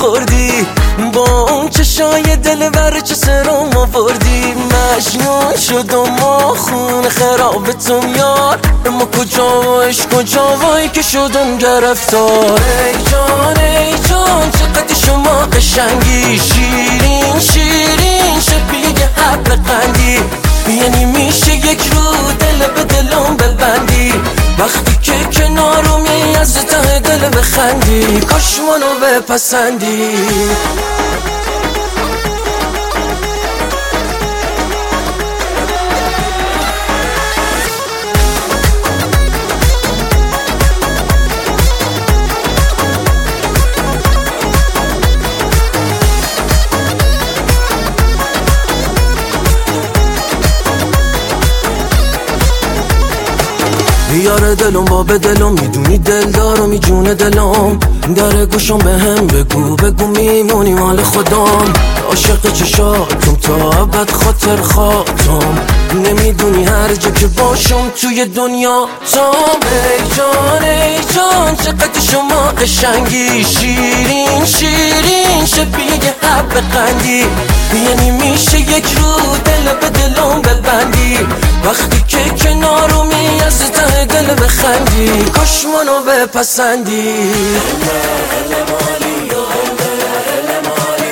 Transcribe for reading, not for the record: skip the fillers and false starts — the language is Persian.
خوردی، با اون چشای دلبر چه سرم آوردی. مجنون شدم و خون خرابتم یار، اما کجا و عشق کجا وای که شدم گرفتار. ای جان چقدر شما قشنگی، شیرین شیرین شبیه حب قندی. یعنی میشه یک رو دل به دلم ببندی، وقتی که کنارمی از ته دل بخندی. کاش منو بپسندی. یار دلم باب دلم، میدونی دلدارم میجونه دلم. در گوشم به هم بگو میمونی مال خودم. عاشق چشاتم تا ابد خاطر خاطم، نمیدونی هر جا که باشم توی دنیا تام. ای جان چقدر شما قشنگی، شیرین شیرین شبیه حب قندی. یعنی میشه یک رو دل به دلم ببندی، وقتی که کنارمی از ته دل بخندی. کاش منو بپسندی. هله مالی و هله مالی